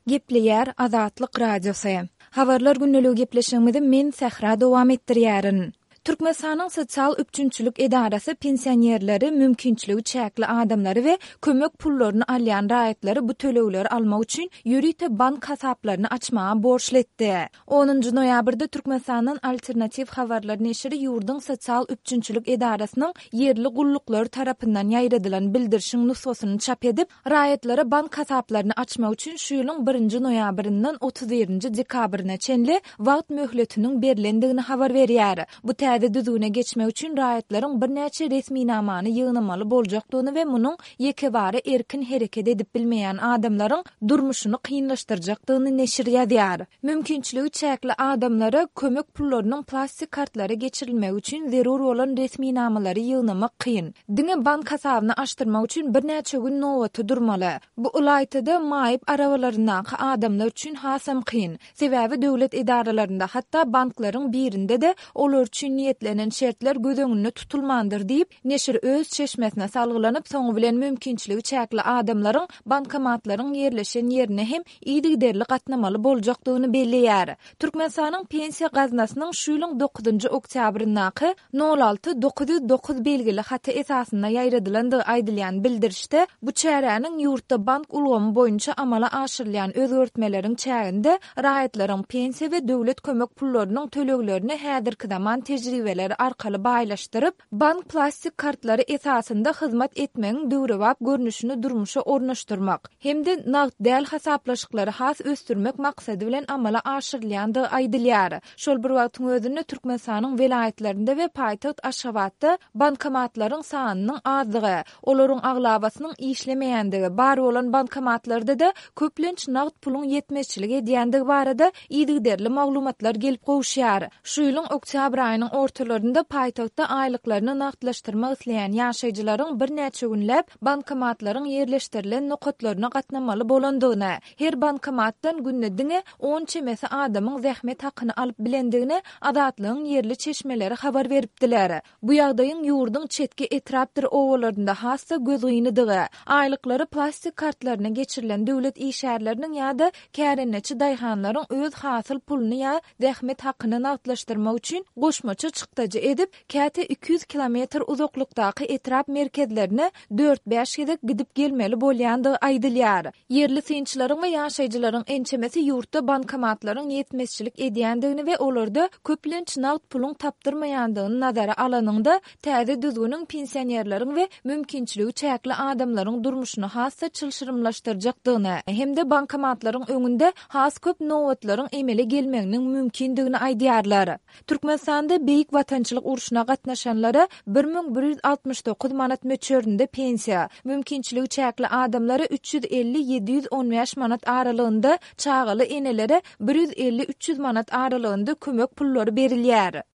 Gepleyer Azatlyk Radiosu. Habarlar günneligi gepleşigimizi men Sahra dowam etdirýärin. Türkmenistanyň sosial üçünçülük edarasy pensionerleri, mümkinçiligi çäkli adamlary we kömek pullaryny alýan raýatları bu tölegleri almak üçin ýürite bank hasaplaryny açmaga borçletdi. 10 noýabrda Türkmenistanyň Alternativ Habarlar neşri ýurdun sosial üçünçülük edarasynyň yerli gulluklar tarapyndan ýaýradylan bildirişiň nusgasyny çap edip, raýatlara bank hasaplaryny açmak üçin şu ýylyň 1 noýabryndan 31 dekabryna çenli wagt möhletiniň berilendigini habar berýär. Bu düzüne geçmek üçün raýatlaryň bir näçe resmi namany ýygnamaly boljakdygyny we munyň ýekebary erkin hereket edip bilmeýän adamlaryň durmuşyny kynlaşdyrjakdygyny neşir ýazýar. Mümkinçiligi çäkli adamlara kömek pullarynyň plastik kartlary geçirilmek üçin zerur bolan resmi namalary ýygnamak kyn. Diňe bank hasabyny açdyrmak üçin bir näçe gün nowaty durmaly. Bu ulaýtyda maýyp arabalaryna adamlar üçin hasam kyn. Sebäbi döwlet idaralarynda hatda banklaryň birinde de olar üçin niyetlenen şertler göz öňünde tutulmandyr diýip neşir öz çeşmesine salgylanyp soňu bilen mümkinçiligi çäkli adamlaryň bankomatlaryň ýerleşen ýerine hem ýygyderli gatnamaly boljakdygyny belliýär. Türkmenistanyň pensiýa gaznasynyň şu ýylyň 9 oktýabryndaky 06909 belgili hata esasyna ýaýradylandygy aýdylýan bildirişde bu çäräniň ýurtda bank ulgamy boýunça amala aşyrylýan özgertmeleriň çäginde raýatlaryň pensiýa we döwlet kömek pullarynyň töleglerini häzirki zaman tejribeleri arkaly baýlaşdyryp, bank plastik kartlary esasynda hyzmat etmegiň döwrebap görnüşini durmuşa ornaşdyrmak hemde nagd däl hasaplaşyklary has östürmek maksady bilen amala aşyrylýandygy aýdylýar. Şol bir wagtyň özünde Türkmenistanyň welaýetlerinde we paýtaxt Aşgabatda bankomatlaryň sanynyň azlygy, olaryň aglabasynyň işlemeýändigi, bary bolan bankomatlarda da köplenç nagd puluň ýetmezçiligi edýändigi barada ýygyderli maglumatlar gelip gowşýar. Şu ýylyň oktyabr aýynyň ortalarında paýtagtda aýlyklaryny nagdlaşdyrmak isleýän ýaşaýjylaryň bir näçe günläp bankomatlaryň ýerleşdirilen nokatlaryna gatnamaly bolandygyny, her bankomatdan günde diňe 10 çemesi adamyň zähmet hakyny alyp bilendigini Azatlygyň yerli çeşmeleri habar beripdiler. Bu ýagdaýyň ýurdun çetki etrapdyr owalarynda hassa göz gynydygy, aýlyklary plastik kartlaryna geçirilen döwlet işärleriniň ýa-da kärenneçi daýhanlaryň öz hasyl puluny ýa zähmet hakyny nagdlaşdyrmak üçin goşmaça çykdaja edip käte 200 kilometr uzaklykdaky etrap merkezlerine 4-5 gezek gidip gelmeli bolýandygy aýdylýar. Yerli synçylaryň we ýaşaýjylaryň ençemesi ýurtda bankomatlaryň ýetmezçilik edýändigini we olarda köplenç nagd puluň tapdyrmaýandygyny nazara alanyňda täze düzgünüň pensionerleriň we mümkinçiligi çäkli adamlaryň durmuşyny hassa çylşyrymlaşdyrjakdygyny hemde bankomatlaryň öňünde has köp nowatlaryň emele gelmeginiň mümkindigini aýdýarlar. Türkmenistanda beýik watançylyk uruşuna gatnaşanlara 1169 manat möçöründe pensiýa, mümkinçiligi çäkli adamlara 350-715 manat aralygynda, çağaly enelere 150-300 manat aralygynda kömek pullary berilýär.